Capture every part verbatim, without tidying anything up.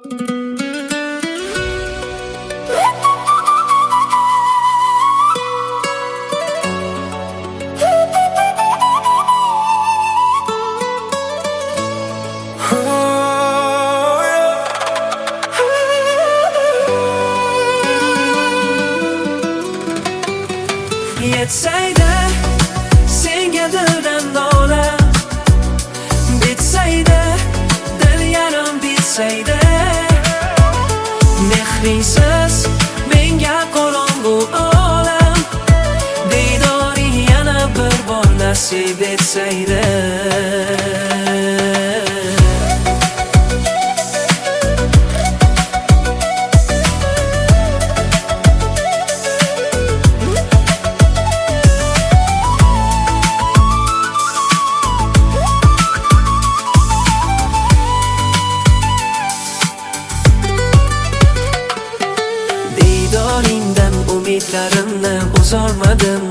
Yetsaydi senga dildan nola, bitsaydi dil yarim bitsaydi, mehringsiz menga qorong'u olam, diydoring yana bir bor nasib etsaydi. Diydoringdan umidlarimni uzolmadim,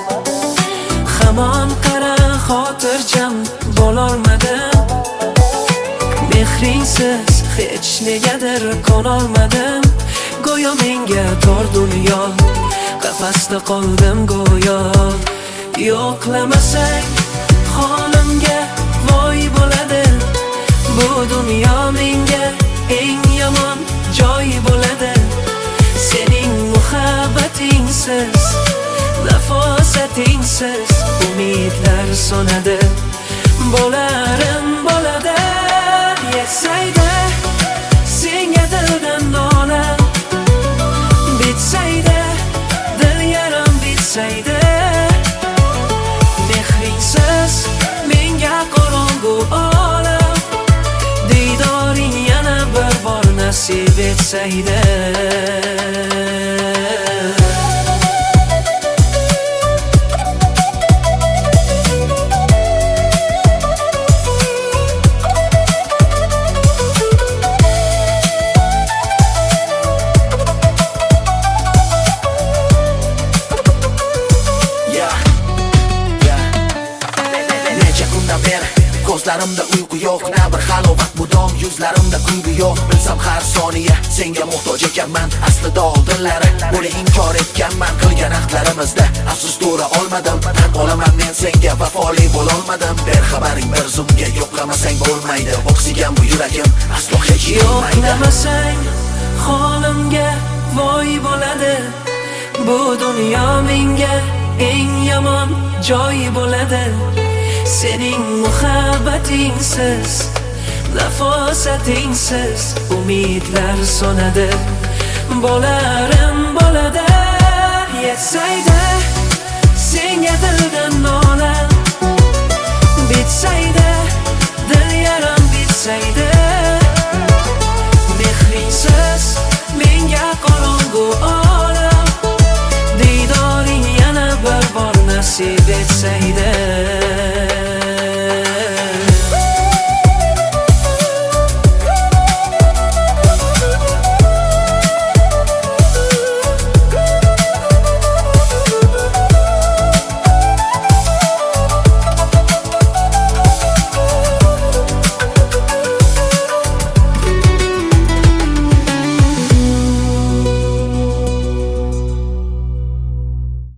hamon qara xotirjam bo'lolmadim, mehringsiz hech negadir qonolmadim, go'yo menga tor dunyo, qafasda qoldim go'yo. Yo'qlamasang holimga voy bo'ladi, bu dunyo menga eng yomon joy bo'ladi. Sening muhabbatingsiz, nafosatingsiz umidlar so'nadi, bo'larim bo'ladi. Yetsaydi senga dildan nola, bitsaydi dil yarim bitsaydi, mehringsiz menga qorong'u olam, diydoring yana bir bor nasib etsaydi. Ko'zlarimda uyqu yo'q, na bir halovat mudom, yuzlarimda kulgi yo'q. Bilsam har soniya senga muhtoj ekanman, aslida oldinlari buni inkor etganman. Qilgan ahdlarimizda afsus to'ra olmadim, tan olaman men senga vafoli bo'lolmadim. Ber xabaring bir zumga, yo'qlamasang bo'lmaydi, o'ksigan bu yuragim aslo hech yo'qmaydi. Yo'qlamasang holimga voy bo'ladi, bu dunyo menga eng yomon joy bo'ladi. Sening muhabbatingsiz, nafosatingsiz umidlar so'nadi, bo'larim bo'ladi. Yetsaydi